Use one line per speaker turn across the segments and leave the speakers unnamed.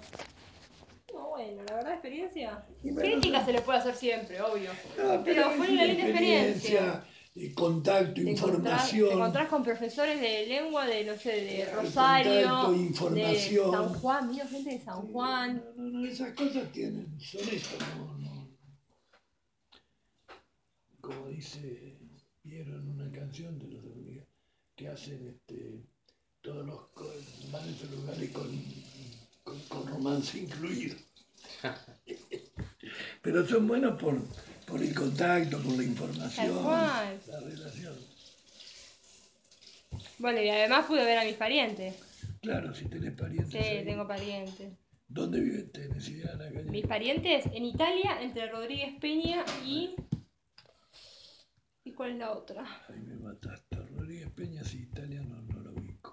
No, bueno, la verdad, experiencia.
Y bueno,
Crítica se le puede hacer siempre, obvio.
no,
Pero
es
fue
una
una linda experiencia.
experiencia, contacto,
Te
información,
encontrás con profesores de lengua de, no sé, de
contacto,
Rosario, de San
información.
Juan, vino gente de San
Sí,
Juan.
no, no, no, esas cosas tienen, son esto, no, no. Como dice, vieron una canción de los hormigas que hacen todos van a estos lugares con romance incluido. Pero son buenos por el contacto, por la
Tal
información,
cual.
la relación.
Bueno, y además pude ver a mis parientes.
Claro, si tenés parientes
Sí,
ahí.
tengo parientes.
¿Dónde viven? ¿Tenés idea en la
Mis
calle?
parientes en Italia, entre Rodríguez Peña y... ¿Y cuál es la otra?
Ahí me mataste. Rodríguez Peña, si Italia no lo ubico.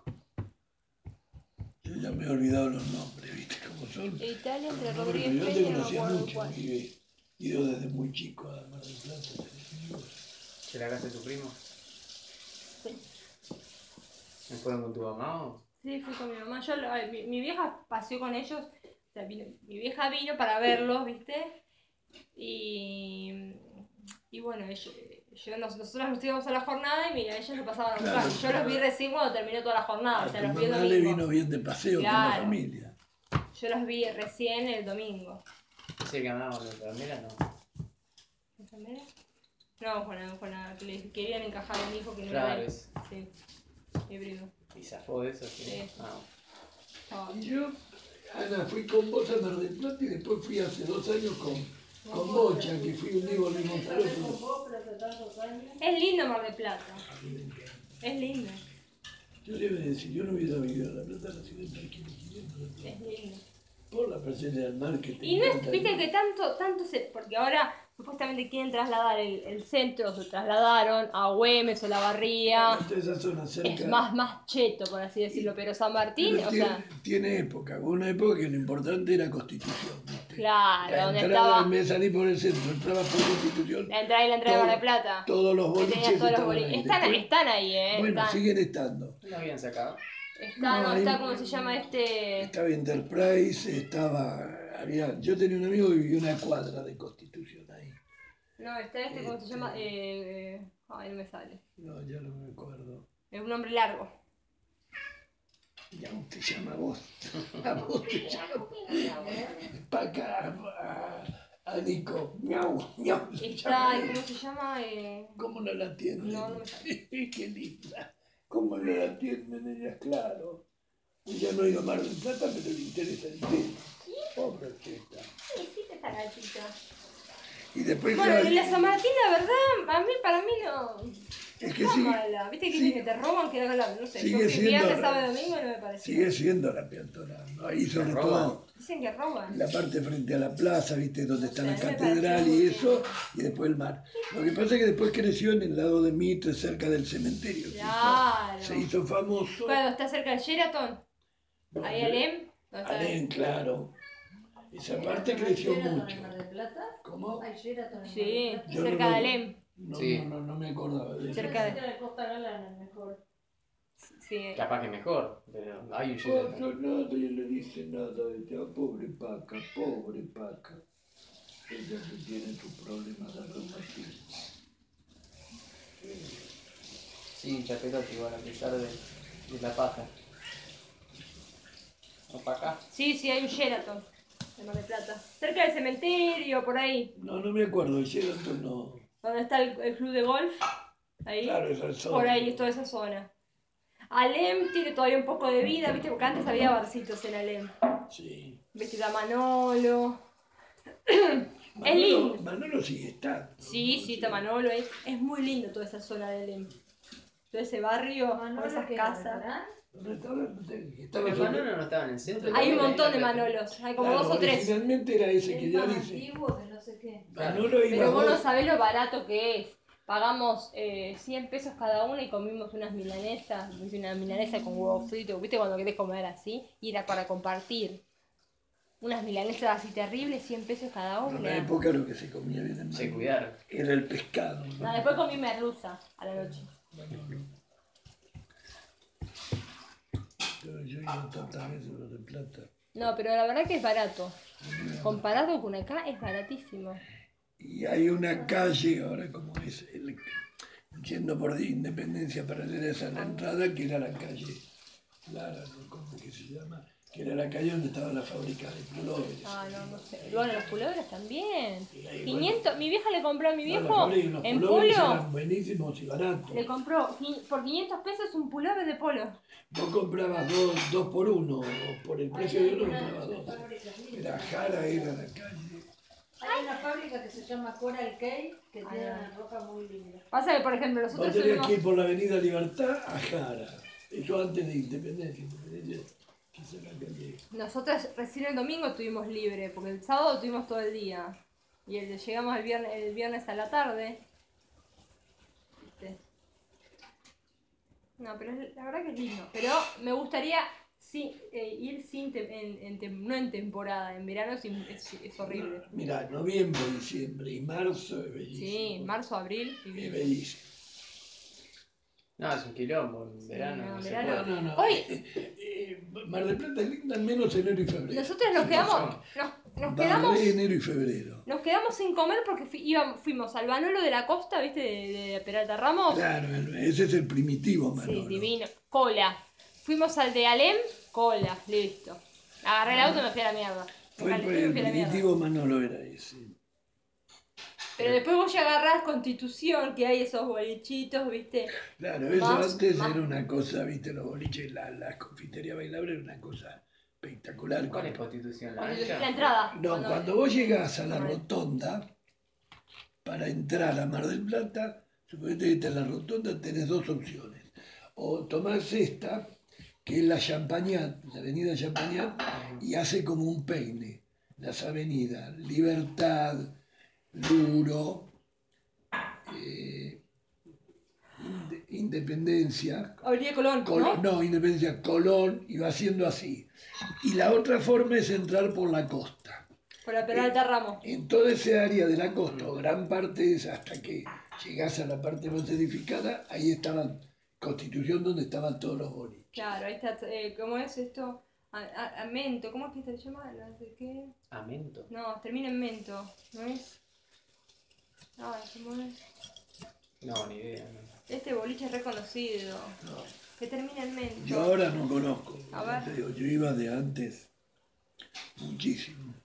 Yo ya me he olvidado los nombres, ¿viste cómo son?
Italia,
Los
entre
nombres, pero
Rodríguez
yo te
Peña, no me
conocía
acuerdo
mucho,
cuál.
he ido desde muy chico a Mar del Plata, tenés amigos.
¿Se la casa de tu primo?
Sí.
¿Me fueron con tu mamá o?
Sí, fui con mi mamá. Mi vieja paseó con ellos. O sea, mi vieja vino para verlos, ¿viste? Y, y bueno, nosotros nos íbamos a la jornada y mira, ellos lo pasaban a buscar.
Claro,
Y yo los vi recién cuando terminó toda la jornada, o
a
sea,
tu
los vi el
mamá le
domingo.
vino bien de paseo con la
Claro,
familia.
yo los vi recién el domingo.
¿Ese que andaba con la enfermera? No.
¿Enfermera? No, con la que le querían encajar a un hijo que no era
Claro,
él.
es.
Sí, mi primo.
¿Y zafó de eso? Sí.
Sí.
Ah,
Estaba-
Y yo, Ana, fui con vos a Mar del Plata y después fui hace 2 años con Bocha, que fui un día y volvimos por otro.
Es lindo Mar del Plata. Es lindo.
Yo le iba a decir, yo no hubiera vivido en La Plata, la ciudad tranquila y queriendo,
Es lindo.
por la presencia del mar que te
Y no
encanta.
es, viste que tanto se. Porque ahora supuestamente quieren trasladar el centro, se trasladaron a Güemes o La Barría.
Toda esa zona
Es
cerca.
más cheto, por así decirlo. Pero San Martín,
Pero
o sea,
tiene época, hubo una época que lo importante era Constitución, ¿viste?
claro,
La
donde
entrada, en
estaba
vez de salir por el centro, entrabas por Constitución,
la entrada y la entrada de Mar del Plata.
todos los
Que tenías
boliches
todos los
estaban
boliches.
ahí.
Están ahí,
Bueno,
están.
siguen estando.
¿no lo habían sacado?
No,
No,
ahí
está, ¿cómo se llama este?
estaba Enterprise, yo tenía un amigo que vivía una cuadra de Constitución ahí.
No, está ¿cómo se llama? Ay, no me sale.
No, ya no me acuerdo.
Es un nombre largo.
Ya te llama vos. A vos te llama. Para acá, a Nico. Miau, miau.
Está, ¿cómo se llama?
¿Cómo no la
No, no
atienden?
me sale.
Qué linda. ¿Cómo no la atienden ellas? Claro. Ella no ha ido a Mar del Plata, pero le interesa el tema. Pobre cheta.
Sí, sí, esta gatita.
Y después,
Bueno,
claro,
y la San Martín, la verdad, para mí no
es que
está
sigue,
mala. Viste que dicen que
sí,
te roban, que no sé. Yo
sigue
fui
siendo,
viernes, sábado y domingo y no me pareció.
sigue siendo la peatonal, ¿no? Ahí
¿Te
sobre
roban?
todo
Dicen que roban.
la parte frente a la plaza, ¿viste? Donde
No
está
sé, a
la
mí me pareció
catedral
muy
y
bien.
eso, y después el mar. Lo que pasa es que después creció en el lado de Mitre, cerca del cementerio.
Claro.
Se hizo famoso.
Cuando está cerca del Sheraton,
No,
ahí Alem, ¿dónde está?
Alén, claro. Esa parte
¿Hay
creció
Sheraton
mucho.
en Mar del Plata?
¿Cómo?
¿Hay Sheraton en Mar del
Sí,
Plata?
Yo
cerca de Alem.
Sí.
no me acordaba de
Yo
eso.
Cerca
pensé
de...
que era Costa Galana mejor.
Sí.
Capaz que mejor, pero hay un
Oh,
Sheraton.
yo nadie le dice nada de ella, pobre Paca, pobre Paca. Ella que tiene sus problemas de reumatismo.
Sí, chaperote igual, a pesar de la paja. ¿O para acá?
Sí, sí, hay un Sheraton de Mar del Plata. Cerca del cementerio, por ahí.
No me acuerdo, Sheraton no.
Donde está el club de golf. Ahí.
Claro, esa zona.
Por ahí es toda esa zona. Alem tiene todavía un poco de vida, ¿viste? Porque antes había barcitos en Alem.
Sí.
¿Viste? Está Manolo. Es lindo.
Manolo sigue estando.
Sí,
¿no?
sí, está Manolo ahí. Es muy lindo toda esa zona de Alem. Todo ese barrio, con
Manolo,
esas
que
casas.
restaurante.
Un restaurante que estaba
Pero
sobre...
Manolo no estaba en el centro.
Hay un
¿También?
montón de
Ahí la peatonal.
Manolos. Hay como
Claro,
dos o tres.
originalmente era ese que
Es
ya
más
dice.
antiguo que no sé qué.
Manolo iba
Pero vos no
vos.
sabés lo barato que es. Pagamos 100 pesos cada una y comimos unas milanesas. Hice una milanesa con huevo frito. ¿Viste cuando querés comer así? Y era para compartir. Unas milanesas así terribles, 100 pesos cada
En una
una.
época lo que se comía bien en
Se
Manolo
cuidaron.
era el pescado.
No, después comí merluza a la noche.
Manolo. Yo he ido tantas veces a Mar del Plata.
No, pero la verdad que es barato. Comparado con acá, es baratísimo.
Y hay una calle, ahora como es, yendo por Independencia paralela a esa la entrada, que era la calle Lara, ¿no? ¿Cómo que se llama? Que era la calle donde estaba la fábrica de pulóveres.
Ah, no, no sé. Bueno, los pullovers también.
Y ahí,
500, mi vieja le compró a mi
no, la
viejo
fábrica, los
en
pulóveres
polo.
eran buenísimos y baratos.
Le compró por 500 pesos un pullover de polo.
Vos comprabas dos por uno, o por el precio de uno comprabas dos.
Fábricas lindas.
Era Jara, era la calle.
Hay una fábrica que se llama Coral Key que tiene una ropa muy linda.
Pasa que, por ejemplo,
Vos
nosotros
tenías
subimos...
que ir por la avenida Libertad a Jara. Eso antes de Independencia. Quizá la calle.
Nosotros recién el domingo estuvimos libre, porque el sábado tuvimos todo el día. Y llegamos el viernes a la tarde. ¿Viste? No, pero la verdad que es lindo. Pero me gustaría ir no en temporada, en verano es horrible.
Mira, noviembre, diciembre y marzo es bellísimo.
Sí, marzo, abril,
Es
divino.
bellísimo.
No, es un quilombo, en verano
no,
no se
verano.
puede.
No.
Hoy-
Mar del Plata es linda al menos enero y febrero.
Nosotros nos
Sí,
quedamos, nos quedamos,
Barré enero y febrero.
nos quedamos sin comer porque fuimos al Manolo de la Costa, ¿viste? De Peralta Ramos.
Claro, ese es el primitivo,
Sí,
Manolo.
divino. Cola. Fuimos al de Alem, cola, listo. Agarré el auto y me fui a la mierda. Me
Fue
calenté y me
el
fui a la mierda.
primitivo Manolo era ese.
Pero después vos ya agarrás Constitución, que hay esos bolichitos, ¿viste?
Claro, eso antes
más-
era una cosa, viste, los boliches, la confitería bailable era una cosa espectacular.
¿Cuál es Constitución? ¿La
La
ancha?
entrada.
No, cuando vos llegás a la rotonda, para entrar a Mar del Plata, suponete que está en la rotonda, tenés dos opciones. O tomás esta, que es la Champagnat, la avenida Champagnat, y hace como un peine. Las avenidas Libertad, Luro, Independencia,
Avenida Colón, ¿no?
No, Independencia, Colón, y va haciendo así. Y la otra forma es entrar por la costa.
Por la Peralta Ramos.
En toda esa área de la costa, o gran parte es hasta que llegás a la parte más edificada, ahí estaba Constitución, donde estaban todos los boliches.
Claro, ahí está, ¿cómo es esto? Mento, ¿cómo es que se llama? No sé qué.
¿Amento?
No, termina en Mento, ¿no es? Ay, ¿cómo es?
No, ni idea. No.
Este boliche es reconocido. Que termina en Mento.
Yo ahora no conozco,
A
ya
ver.
te digo, yo iba de antes muchísimo.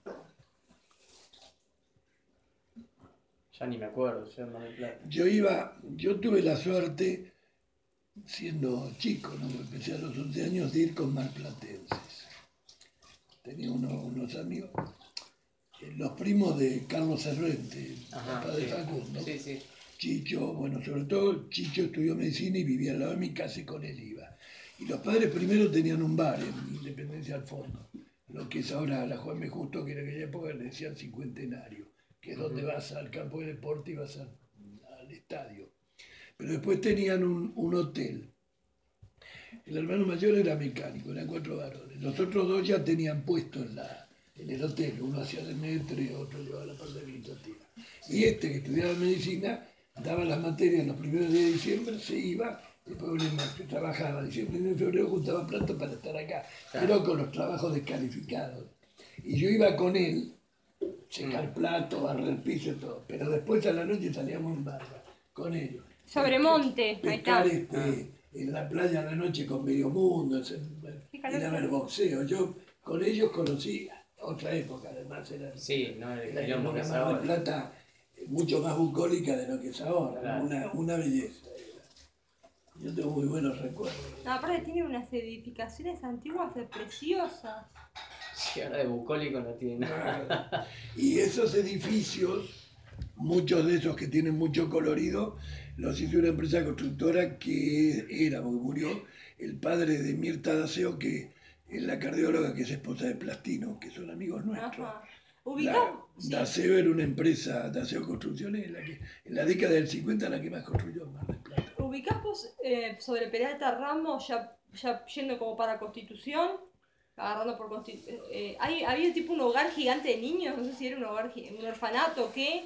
Ya ni me acuerdo, yo en Mar del Plata.
Yo tuve la suerte, siendo chico, ¿no? Empecé a los 11 años de ir con marplatenses. Tenía unos amigos, los primos de Carlos Cervente,
Ajá,
papá de
sí.
Facundo.
Sí, sí.
Chicho, bueno, sobre todo Chicho estudió medicina y vivía al lado de mi casa y con él iba. Y los padres primero tenían un bar en Independencia al fondo, lo que es ahora la Juan B. Justo, que en aquella época le decían Cincuentenario, que es donde vas al campo de deporte y vas al estadio. Pero después tenían un hotel. El hermano mayor era mecánico, eran 4 varones. Los otros dos ya tenían puesto en el hotel, uno hacía de metro y otro llevaba la parte administrativa. Y este que estudiaba medicina daba las materias los primeros días de diciembre, se iba, después trabajaba diciembre y febrero, juntaba plata para estar acá, pero con los trabajos descalificados. Y yo iba con él, secar plato, barrer piso y todo, pero después a la noche salíamos en barca con ellos.
Sobremonte, ahí está.
Pescar en la playa a la noche con medio mundo, ir a ver boxeo. Yo con ellos conocí otra época, además era,
Sí, no el
era
quilombo que
una
es
Mar del
ahora.
Plata mucho más bucólica de lo que es ahora,
Claro.
una belleza. Yo tengo muy buenos recuerdos.
No, aparte tiene unas edificaciones antiguas preciosas.
Sí, ahora de bucólico no tiene nada.
Y esos edificios, muchos de esos que tienen mucho colorido, los hizo una empresa constructora que era, porque murió el padre de Mirta Daceo, que es la cardióloga que es esposa de Plastino, que son amigos nuestros.
Ajá. ¿Ubicás? Sí.
Daceo era una empresa, Daceo Construcciones, en la década del 50 la que más construyó en Mar del Plata.
¿Ubicás vos sobre Peralta Ramos, ya yendo como para Constitución? Agarrando por Constitución. Había tipo un hogar gigante de niños, no sé si era un orfanato o qué.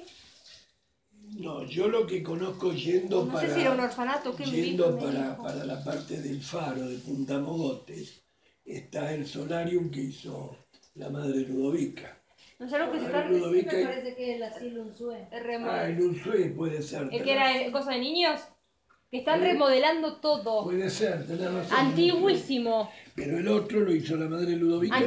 No, yo lo que conozco yendo
No sé si era un orfanato o qué.
yendo para la parte del faro de Punta Mogotes, está el solarium que hizo la madre Ludovica.
No sé lo que se
Madre
está...
Me
Ludovica.
parece que es el asilo Unzué.
El Unzué puede ser.
El que era cosa de niños. Que están remodelando todo.
Puede ser, tenés razón.
Antiguísimo.
Pero el otro lo hizo la madre Ludovica.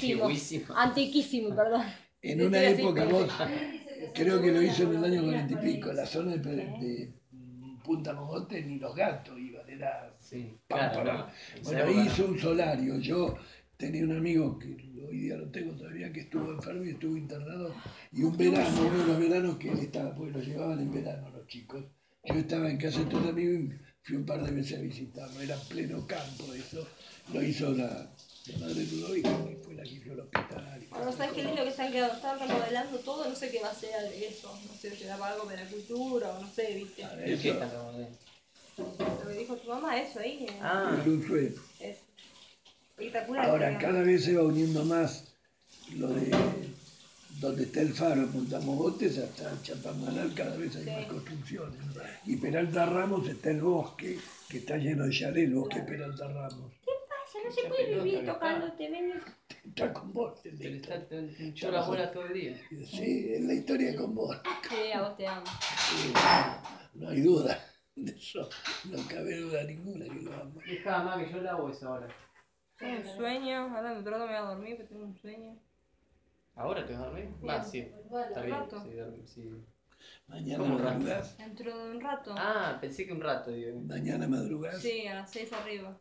Antiquísimo, perdón.
En una época vos, creo que lo hizo en el año 40 y pico, la zona de Punta Mogote ni los gatos iban, era
Sí,
pámpara.
claro, ¿no? En esa
Bueno, ahí
época
hizo
no.
un solario. Yo tenía un amigo que hoy día lo tengo todavía, que estuvo enfermo y estuvo internado. Y un verano, uno de los veranos que él estaba, porque lo llevaban en verano los chicos. Yo estaba en casa de todo un amigo y fui un par de veces a visitarlo. Era pleno campo eso. Lo hizo la madre Ludovica, que fue la que hizo el hospital.
Bueno, ¿sabes qué lindo que están quedando? Están remodelando todo, no sé qué va a ser eso. No sé si será para algo de la cultura o no sé, viste.
¿Y qué están remodelando?
Lo que dijo tu mamá, eso ahí.
Ah,
El Unzué.
Es espectacular.
Ahora, cada vez se va uniendo más lo de donde está el faro en Punta Mogotes hasta Chapadmalal, cada vez hay más construcciones, ¿no? Y Peralta Ramos está el bosque, que está lleno de chalet, el bosque Peralta Ramos.
No se puede vivir tocándote, ven.
Está con vos,
pero
Tendito.
te hinchó la bola todo el día.
Sí, es la historia con vos.
Sí, a vos te amo.
Sí, no hay duda de eso, no cabe duda ninguna que lo amo.
Dejá más que yo la hago esa ahora.
Tengo un sueño, ahora me voy a dormir, pero tengo un sueño.
¿Ahora te vas a dormir? Va, sí. Está bien.
rato.
Sí.
Mañana
¿Cómo un rato?
madrugás.
Dentro de un rato.
Ah, pensé que un rato, digo.
Mañana madrugás.
Sí, a las 6 arriba.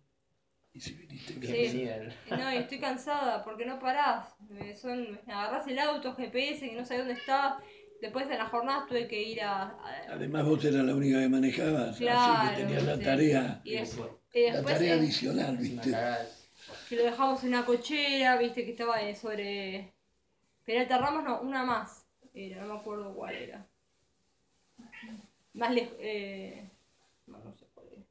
Y si viniste en
Bienvenida.
No, y estoy cansada porque no parás. Agarrás el auto, GPS, que no sabés dónde está. Después de las jornadas tuve que ir
Además vos eras la única que manejabas,
Claro,
así que tenías la
¿viste?
tarea,
Y después,
la tarea adicional,
Es una
¿viste?
cagada.
que lo dejamos en una cochera, viste, que estaba sobre Peralta Ramos, no, una más. No me acuerdo cuál era. Más lejos, no sé cuál era.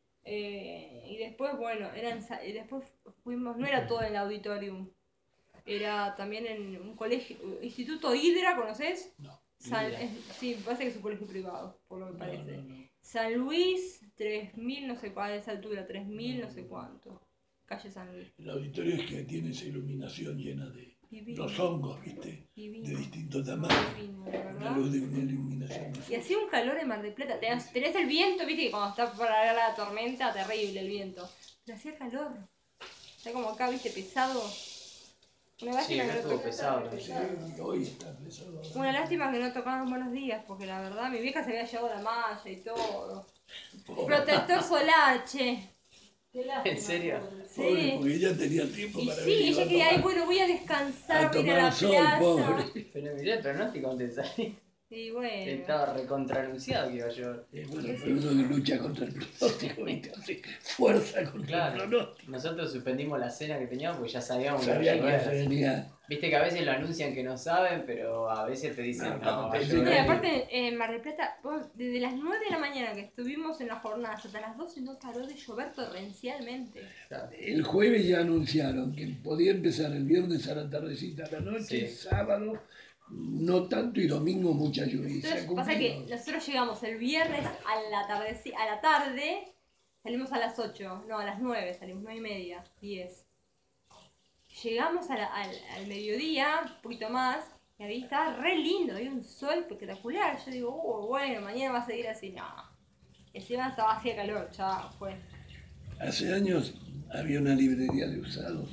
Y después, bueno, después fuimos, no era todo en el auditorium, era también en un colegio, Instituto Hidra, ¿conoces?
No,
Hidra.
Sí, me parece que es un colegio privado, por lo que parece.
no.
San Luis, 3000, no sé cuál, a esa altura, 3000, no sé cuánto. Calle San Luis.
El auditorio es que tiene esa iluminación llena de
Divino.
los hongos, ¿viste?
Divino.
De distintos tamaños.
Divino, de
Una
verdad.
luz de una iluminación
Y
difusa.
hacía un calor en Mar del Plata. Tenés el viento, viste, que cuando está por llegar la tormenta, terrible el viento. Pero hacía calor. Está como acá, viste, pesado. Una
Sí,
lástima
acá
que no
estuvo pesado también.
Sí, hoy está pesado.
Una lástima que no tocaban buenos días, porque la verdad mi vieja se había llevado la malla y todo. Protector solar, che.
Qué lástima,
¿En serio?
pobre.
Pobre,
Sí.
porque ella tenía tiempo
Y
para
sí,
venir
ella
a
quería,
tomar,
bueno, voy a descansar,
a
voy a ir a
tomar
la
sol,
playa.
pobre.
Pero miré el pronóstico antes de salir.
Y bueno.
Estaba recontranunciado que iba a llover.
Bueno, pero uno que lucha contra el pronóstico, ¿viste? Hace fuerza contra el
Claro.
pronóstico.
Nosotros suspendimos la cena que teníamos porque ya sabíamos que iba a
Sabía que
llover.
se venía.
Viste que a veces lo anuncian que no saben, pero a veces te dicen,
No,
no,
cuando
va
te
a
dicen
No, y
que-
llover.
aparte en Mar del Plata, desde las 9 de la mañana que estuvimos en la jornada hasta las 12 no paró de llover torrencialmente.
Claro.
El jueves ya anunciaron que podía empezar el viernes a la tardecita a la noche,
Sí.
sábado no tanto y domingo mucha lluvia. Y se ha
Pasa que
cumplido.
nosotros llegamos el viernes a la tarde, salimos a las 8, no, a las 9, salimos 9 y media, 10. Llegamos al mediodía, un poquito más, y ahí estaba re lindo, había un sol espectacular. Yo digo, bueno, mañana va a seguir así. No. Y encima hacía calor, chao, fue.
Hace años había una librería de usados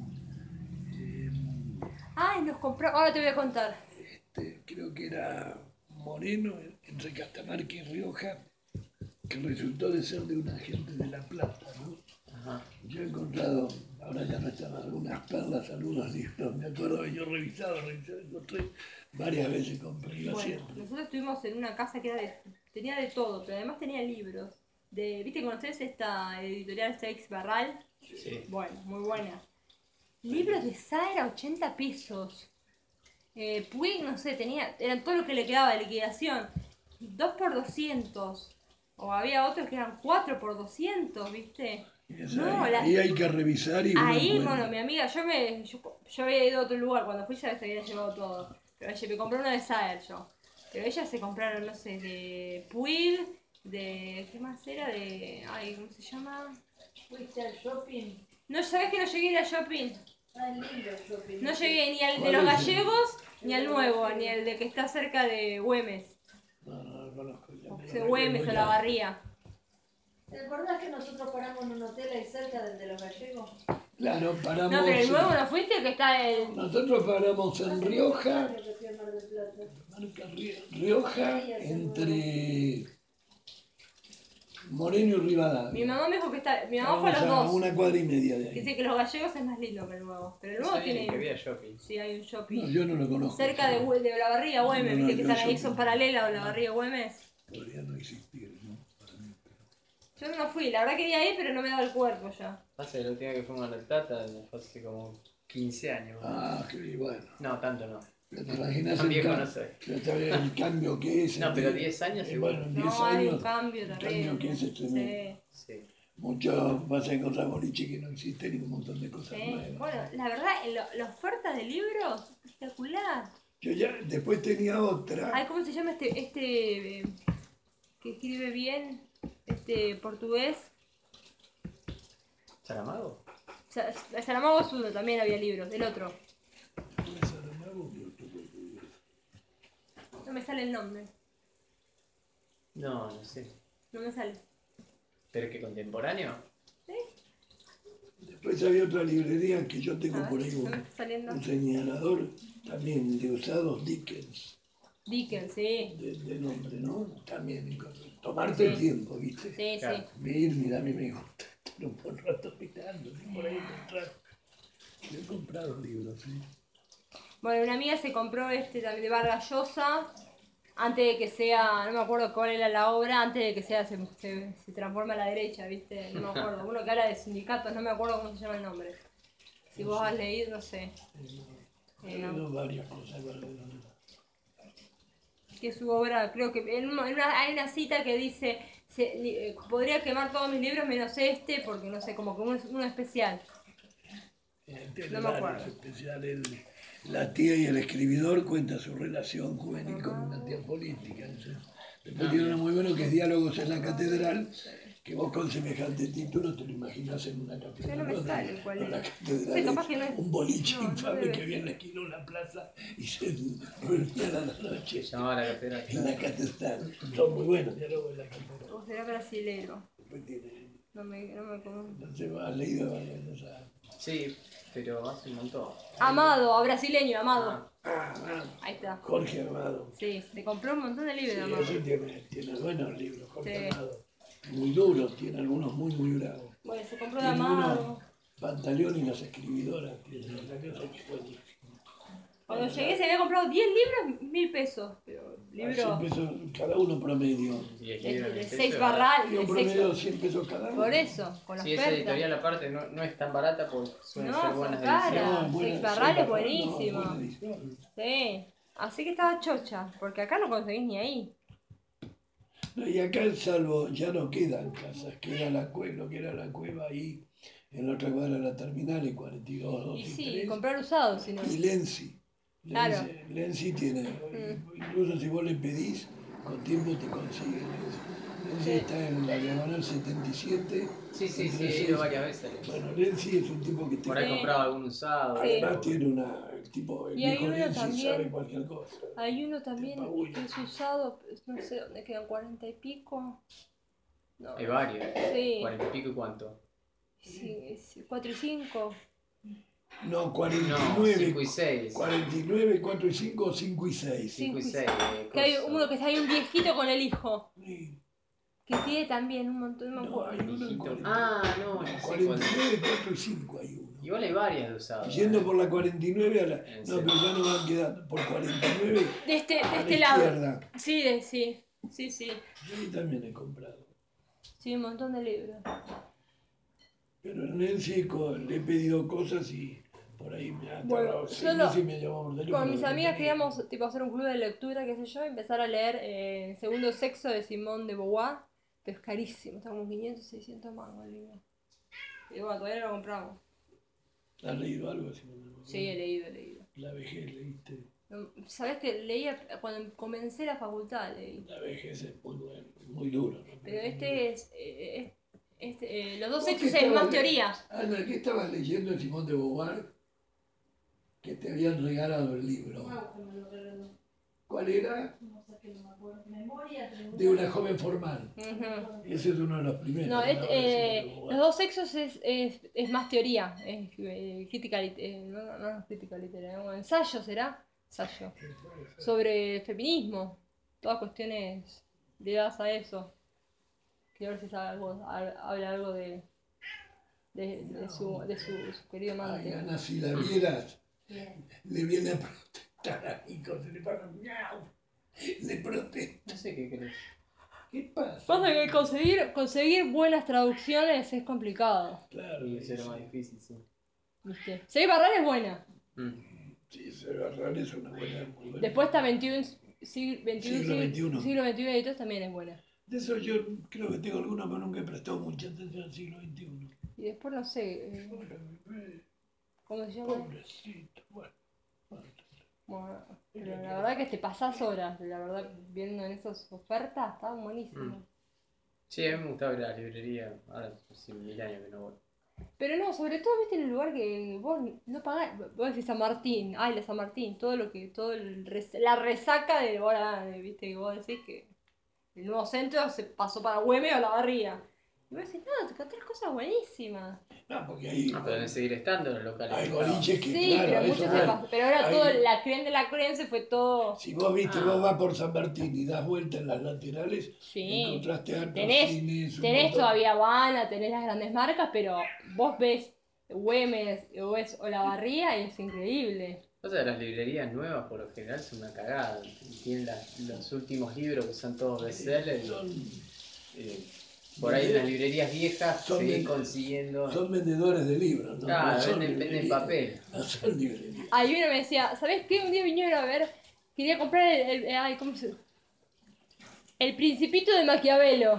Ay, nos compró, ahora te voy a contar.
creo que era Moreno, entre Catamarca y Rioja, que resultó de ser de una gente de La Plata, ¿no?
Ajá.
Yo he encontrado, ahora ya no están, algunas perlas, algunos libros. Me acuerdo que yo encontré varias veces, compré, iba
Bueno,
siempre.
nosotros estuvimos en una casa que tenía de todo, pero además tenía libros. ¿Viste, conocés esta editorial Seix Barral?
Sí.
Bueno, muy buena. Libros de Sara a 80 pesos. Puig, no sé, eran todo lo que le quedaba de liquidación. 2 por 200. O había otros que eran 4 por 200, ¿viste? No,
Ahí hay que revisar y uno
ahí,
encuentra.
bueno, mi amiga, yo había ido a otro lugar, cuando fui ya se había llevado todo. Pero ella me compré uno de Saer yo. Pero ellas se compraron, no sé, de Puig, ¿qué más era? Ay, ¿cómo se llama?
¿Fuiste al shopping?
No, ¿sabés que no llegué a ir a shopping?
Ah, es lindo el shopping.
No llegué ni al de
¿Cuál
los
es el?
gallegos, ni al nuevo, ni al de que está cerca de Güemes.
No lo conozco. Ya
O
me lo
sea, Güemes
recuerdo
o La
ya.
Barría.
¿Te acordás que nosotros paramos en un hotel ahí cerca del de los gallegos?
Claro,
No,
paramos.
pero el nuevo no fuiste, que está el...
Nosotros paramos en
Hace
Rioja,
muchos años que fui a Mar del Plata.
marca Rioja, entre Moreno y
Mi
Rivadavia.
mamá me dijo que está... Mi mamá fue a
Estábamos
los
a
dos.
una cuadra y media de
Dice
ahí.
que los gallegos es más lindo que el nuevo. Pero el
No
nuevo
sabía ni que
tiene...
había shopping.
Sí, hay un
No,
shopping.
yo no lo conozco.
Cerca de, de La Barría, Güemes,
No,
viste que
yo
están ahí,
shopping.
son paralelas, La Barría, Güemes.
Podría no existir, ¿no? Para mí.
Yo no fui, la verdad quería ir, pero no me daba el cuerpo ya.
Pasa que la última vez que fuimos a La Plata fue hace como 15 años.
Ah, qué bueno.
No, tanto no.
Pero te imaginas
Tan viejo no soy.
el cambio que es.
No, pero 10 años seguro.
Bueno, en 10
No, hay un
años.
cambio
El
terrible.
cambio que es tremendo.
Sí.
Sí.
Mucho vas a encontrar boliche que no existen y un montón de cosas
Sí.
nuevas.
Bueno, la verdad, la oferta de libros, espectacular.
Yo ya después tenía
Ay,
otra.
¿cómo se llama que escribe bien? Portugués.
¿Saramago?
Saramago es uno, también había libros, el otro. No me sale el nombre,
No, no sé.
no me sale.
¿Pero qué contemporáneo?
¿Sí?
Después había otra librería que yo
A
tengo
ver,
por ahí
no me está saliendo.
un señalador también de usados Dickens
Dickens, sí.
de nombre, ¿no? También tomarte el
Sí.
tiempo, ¿viste?
Sí,
Claro.
sí.
Ir, mira, a mí me gusta estar un buen rato mirando, y por ahí encontrar. Yo he comprado libros, ¿sí?
Bueno, una amiga se compró también de Vargas Llosa, antes de que sea, no me acuerdo cuál era la obra, antes de que sea, se transforme a la derecha, ¿viste? No me acuerdo. Uno que habla de sindicatos, no me acuerdo cómo se llama el nombre. Si vos has leído, no sé.
He leído varias cosas,
Que su obra, creo que hay una cita que dice, podría quemar todos mis libros menos este, porque no sé, como que uno especial.
Tiene
No me
varios
acuerdo.
especiales. La tía y el escribidor cuenta su relación juvenil con una
Saramago.
tía política. Después
Ah,
tiene
mira.
uno muy bueno que es Diálogos en la Catedral, que vos con semejante título te lo imaginas en una
Ya
catedral.
no me sale cuál
No,
es.
la
No
catedral
sé, capaz
es
que no es.
un boliche
No, no
infame
debe
que había en la
ser.
esquina de una plaza y se reunían a la noche
Se llamaba La Catedral.
en la catedral. Son muy buenos, Diálogos en la Catedral.
O será brasilero.
Después tiene,
No me
no sé, has leído varias cosas.
Sí, pero hace un montón.
Amado, a brasileño, Amado.
Ah,
Ahí está.
Jorge Amado.
Sí, se compró un montón de libros
Sí,
de Amado.
ese tiene buenos libros, Jorge
Sí.
Amado. Muy duros, tiene algunos muy bravos.
Bueno, se compró de
Tiene uno,
Amado.
Pantaleón y las escribidoras, tiene una cosa que es buenísima.
Cuando
Bueno,
llegué se había comprado 10 libros, 1000 pesos. Pero
a 100
libros
pesos cada uno promedio.
Y el libro en
de
el
6
peso.
barral,
Y un
de
promedio de
6.
100 pesos cada uno.
Por eso, con la
Sí, esa
oferta.
editorial aparte no es tan barata porque suelen
No,
ser
son
buenas
caras.
ediciones.
No,
Seis
buena,
barrales,
no, es
buenísimo.
buena edición.
Sí. Así que estaba chocha, porque acá no conseguís ni ahí.
No, y acá, salvo, ya no quedan casas, queda lo que era la cueva ahí, en la otra cuadra de la terminal, en 42, 2
Y
y
sí,
3.
comprar usado, si no.
Y Lenzi.
Claro.
Lenzi tiene, incluso si vos le pedís, con tiempo te consigue Lenzi. Lenzi
Sí.
está en la diagonal 77,
Sí,
entre
he ido
6.
varias veces.
Bueno, Lenzi es un tipo que
Por ahí
Sí.
compraba algún usado.
Sí.
además tiene el
Y hay
viejo
uno
Lenzi sabe
también,
cualquier cosa.
hay uno
Te
también
apabulla.
que es usado, no sé dónde quedan, 40 y pico. No,
Hay varios.
sí,
40 y pico y cuánto.
sí, 4 y 5.
No,
No,
49,
5 y 6.
49, 4 y 5, 5 y 6.
5 y
5 y
6.
6. Que hay uno que hay un viejito con el hijo,
Sí.
que tiene también un montón, no me
No, hay
acuerdo.
uno en
Hijito.
40.
Ah, no, ya sé cuál.
49, 4 y 5 hay uno.
Igual hay varias de usado.
Yendo por la 49 a la...
En
No,
serio.
pero ya no van quedando. Por 49
De este,
a
de
la
este lado.
izquierda.
Sí, sí.
Yo ahí también he comprado.
Sí, un montón de libros.
Pero en Nancy le he pedido cosas y por ahí me ha
Bueno,
tardado 6
solo
meses y me ha llamado por teléfono.
con mis
que no
amigas
tenía.
queríamos tipo hacer un club de lectura, qué sé yo, y empezar a leer Segundo Sexo de Simone de Beauvoir, pero es carísimo, está como 500, 600 mangos el libro. Y bueno, todavía no lo compramos.
¿Has leído algo así? No,
Sí, he leído.
La vejez, leíste.
¿Sabes que leía cuando comencé la facultad? Leí.
La vejez es muy bueno, muy duro. ¿No?
Pero este es... los dos
¿Vos qué
sexos es
estabas
más teoría.
Ana, ¿qué estabas leyendo de Simón de Beauvoir? que te habían regalado el libro.
Mau que me lo regaló.
¿Cuál era?
No sé qué, no me acuerdo. Memoria
De una joven formal.
Ujú.
Ese es uno de los primeros.
No,
¿no? Ahora sí me lo
los dos sexos es más teoría, es crítica, no es crítica literaria, un ensayo será, ensayo, sobre feminismo, todas cuestiones ligadas a eso. Quiero ver si sabe habla algo de su querido
Ay,
amante.
Ana, si la vieras,
Bien.
le viene a protestar a Nico, se le pasa miau, le protesta.
No sé qué crees.
¿Qué pasa?
Pasa que conseguir buenas traducciones es complicado,
Claro,
Y eso es lo más difícil, sí.
¿viste? Seguir Barral es buena.
sí, Serrano es una buena, muy buena.
Después está 21,
Siglo XXI.
siglo XXI editores también es buena.
De eso yo creo que tengo algunos, pero nunca he prestado mucha atención al siglo XXI.
Y después no sé, ¿cómo se llama?
Pobrecito, bueno.
Bueno, pero la verdad que te pasás horas, la verdad, viendo en esas ofertas, estaban buenísimas.
Sí, a mí me gustaba ir a la librería. Ahora hace 1000 años que no voy.
Pero no, sobre todo, viste, en el lugar que vos no pagás, vos decís San Martín, ay, la San Martín, la resaca de ahora, viste, que vos decís que el nuevo centro se pasó para Güemes o La Barría. Y vos decís, no, te encontrás cosas buenísimas.
No, porque ahí
Ah, pero deben seguir estando los locales.
hay
que estaban.
boliches que,
Sí,
claro,
pero
a eso
muchos se
voy.
pasó, pero ahora
Hay-
todo, la creen de la creen se fue todo.
Si vos viste,
Ah.
vos vas por San Martín y das vuelta en las laterales,
Sí,
encontraste hartos
tenés,
cines, un
tenés
montón.
todavía Habana, tenés las grandes marcas, pero vos ves Güemes o La Barría y es increíble.
O sea, las librerías nuevas por lo general son una cagada. Tienen los últimos libros que son todos bestsellers.
Son,
Por ahí en las librerías viejas
Son
seguís
ven-
consiguiendo.
son vendedores de libros, ¿no?
Claro,
No son
venden
librerías.
papel.
No son librerías.
Ahí uno me decía, ¿sabés qué? Un día vinieron a ver, quería comprar ay, ¿cómo se? El Principito de Maquiavelo.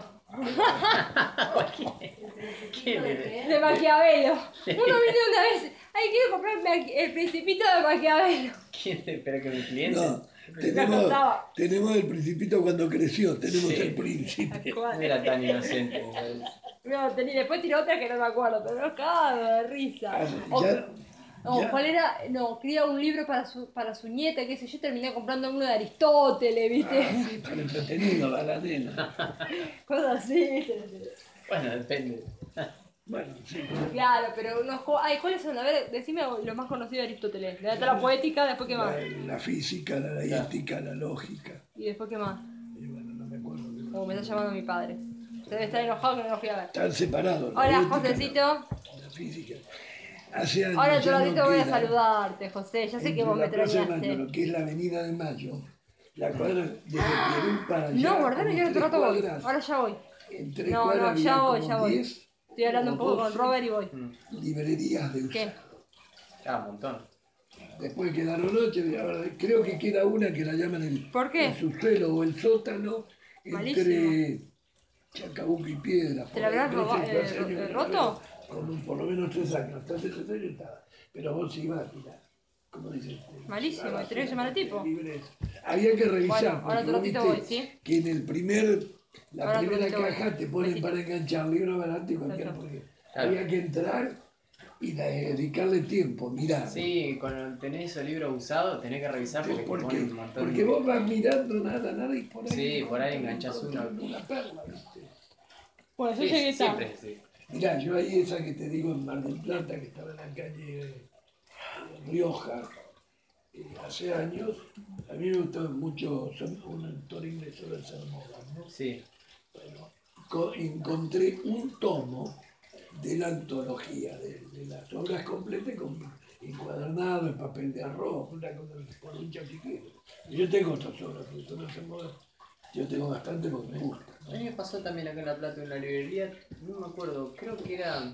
¿Quién
¿De
era?
qué?
De Maquiavelo. Uno vino una vez, ay, quiero comprar el Principito de Maquiavelo.
¿Quién espera que mi cliente?
No,
La contaba.
tenemos el Principito cuando creció, tenemos
Sí.
el Príncipe.
No era tan inocente. me parece.
No, después tiró otra que no me acuerdo, pero no cago de risa.
Ah,
O,
ya-
no,
ya-
¿cuál era? No, quería un libro para su nieta, qué sé yo, terminé comprando uno de Aristóteles, ¿viste?
Ah, sí, para entretenido, va la nena.
Cosas así, ¿viste?
Bueno, depende.
Bueno, sí, pero
Claro, pero ay, ¿cuáles son? A ver, decime lo más conocido de Aristóteles. Le da la poética, después qué más.
la física, la dialéctica, la lógica.
Y después qué más.
Y bueno, no me acuerdo.
Oh, me está llamando mi padre. Se debe estar enojado que no lo fui a ver.
Están separados, la
Hola,
ética,
Josecito.
la física. Hace años
Ahora en un
ya no
ratito voy a
queda
saludarte, José. Ya sé que
entre
vos me
la Plaza de Mayo,
extrañaste.
lo que es la Avenida de Mayo, la cuadra desde Perú para allá,
No, guardalo,
como
yo en otro
3
rato voy.
cuadras.
Ahora ya voy.
En 3
No,
cuadras
no, ya
había
voy,
como
ya voy.
10
Estoy hablando
o
un poco con
12
Robert y voy.
librerías de
¿Qué?
usado.
Ah, un montón.
Después quedaron 8, y ahora creo que queda una que la llaman
¿Por qué?
el subsuelo o el sótano
Malísimo.
entre Chacabuco y Piedra.
¿Te
Por
la
ahí,
habrás
no sé, yo hace años que no la
roto?
veo, como por lo menos 3 años, hasta hace 3 años estaba. Pero vos ibas, mirá, como dices,
Malísimo,
llevabas
tenés que llamar al
una cantidad
tipo.
de libres. Había que revisar,
Bueno, ahora
porque
otro
vos
ratito
viste
voy, ¿sí?
que en la
Ahora otro
primera
ratito voy.
caja te ponen
Besito.
para enganchar libro barato y cualquier,
Chao, chao.
porque
Claro.
había que entrar y dedicarle tiempo, mirar.
Sí, cuando tenés esos libros usados tenés que revisar porque te ponen
Porque,
un montón.
porque vos vas mirando nada y por ahí,
Sí, por ahí
te
enganchás
encontrás
uno.
una perla, ¿viste?
Bueno, yo
Sí,
llegué
siempre
tarde.
es así.
Mirá, yo ahí esa que te digo en Mar del Plata, que estaba en la calle Rioja, hace años, a mí me gustaba mucho un autor inglés sobre Sermogan, ¿no?
Sí.
Bueno, encontré un tomo de la antología, de las obras completas con encuadernado en papel de arroz, una cosa por un chiquito. Yo tengo otras obras, porque son las moda. Yo tengo bastante porque me gusta.
A mí me pasó también acá en La Plata en una librería, no me acuerdo, creo que era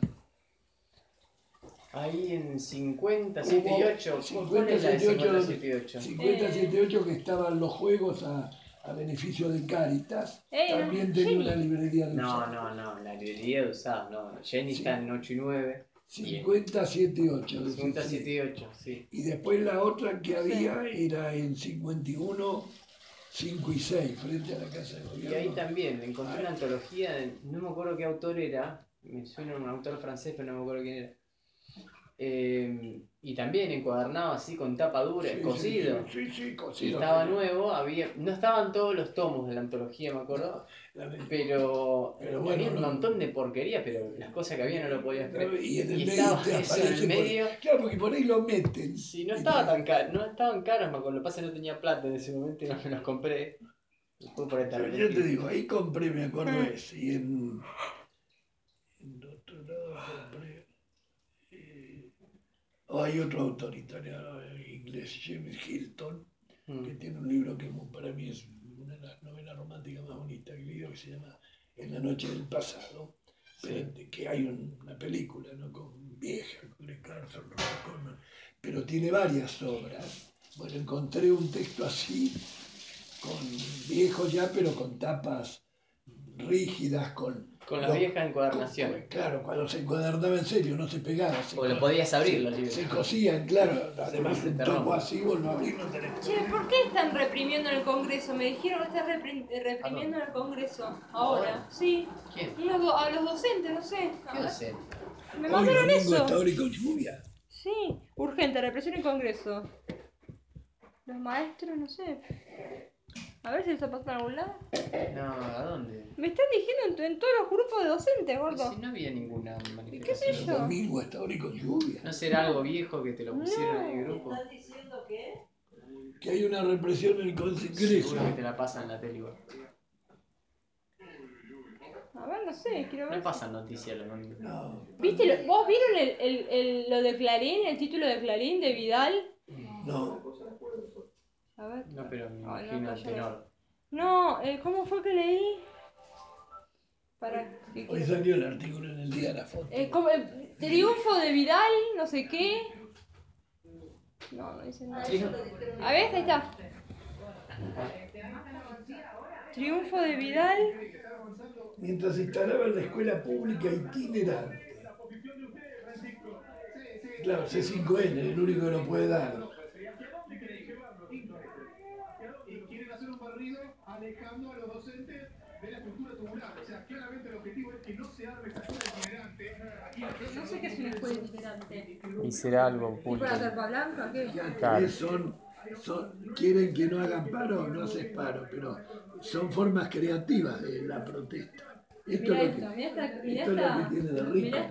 ahí en 50, 7 y 8. ¿Cuál es la de 50, 7 y 8?
50, 78 que estaban los juegos a beneficio de Cáritas, también tenía
Jenny.
una librería de
No,
usados.
no, la librería de usados, no. Jenny
Sí.
está en 8 y 9.
50, 7 y 8.
50, 7 y 8, sí.
Y después la otra que
No sé.
había era en 51, 5 y 6, frente a la Casa de
Y
Gobierno.
ahí también encontré una antología, no me acuerdo qué autor era, me suena un autor francés, pero no me acuerdo quién era. Y también encuadernado así con tapa dura,
Sí,
cosido.
sí,
Y
cosido.
estaba nuevo, no estaban todos los tomos de la antología, me acuerdo. Pero
bueno,
había un montón de porquería, pero las cosas que había no lo podías creer.
Y en el
Y
medio
estaba
te
eso en
aparece
el medio.
claro, porque por ahí lo meten.
Sí, no estaba tan caro, no estaban caros, me acuerdo. Lo que pasa es que no tenía plata en ese momento y no me los compré. Después por esta
Yo te digo, ahí compré, me acuerdo ese. Y en otro lado compré. Hay otro autor italiano, inglés, James Hilton, que tiene un libro que para mí es una de las novelas románticas más bonitas que he leído, que se llama En la noche del pasado, pero que hay una película, ¿no? Con vieja, con Carlson, pero tiene varias obras. Bueno, encontré un texto así, con viejo ya, pero con tapas rígidas, con
la vieja encuadernación.
Claro, cuando se encuadernaba en serio, no se pegaba.
O lo podías abrir los libros.
Se cosían, claro. Además, un
rompe.
tomo así, vos lo abrís, no tenés
Che, ¿por qué están reprimiendo en el Congreso? Me dijeron que están reprimiendo en el Congreso. Ahora, sí.
¿Quién?
A los docentes, no sé. A
¿Qué
ver.
docente?
Me
Hoy
mandaron
domingo
eso.
está ahora y con lluvia.
Sí, urgente, represión en Congreso. Los maestros, no sé. A ver si está pasando a algún lado.
No, ¿a dónde?
Me están diciendo en todos los grupos de docentes,
Pero
gordo.
si no había ninguna
¿Y qué sé
manifestación.
yo?
Domingo está ahora y con lluvia.
¿No será algo viejo que te lo pusieron en el grupo?
¿Están diciendo qué?
Que hay una represión en el Congreso.
Seguro que te la pasan en la tele igual.
A ver, no sé, quiero ver.
No pasan noticias los domingos.
No,
¿Viste ¿Vos vieron lo de Clarín, el título de Clarín de Vidal?
no.
A ver.
No, pero me
Ay, no,
imagino el
cállate.
tenor.
No, ¿cómo fue que leí? Para, ¿qué
Hoy
quiero?
salió el artículo en el día de la foto.
Triunfo de Vidal, no sé qué. No, no dice nada. A ver, ahí está. Triunfo de Vidal.
Mientras instalaban la escuela pública itinerante. Claro, C5N, el único que lo puede dar.
Y quieren hacer un barrido alejando a los docentes de la estructura tubular. O sea, claramente el objetivo es que no se arme esta escuela itinerante. Aquí
No sé qué es una escuela itinerante.
Y será algo
¿Tipo
público.
la carpa blanca? ¿Qué?
Claro.
Quieren que no hagan paro, no haces paro, pero son formas creativas de la protesta. Esto
Mira
es lo
esto,
que,
mira esta,
esto es lo que tiene de rico.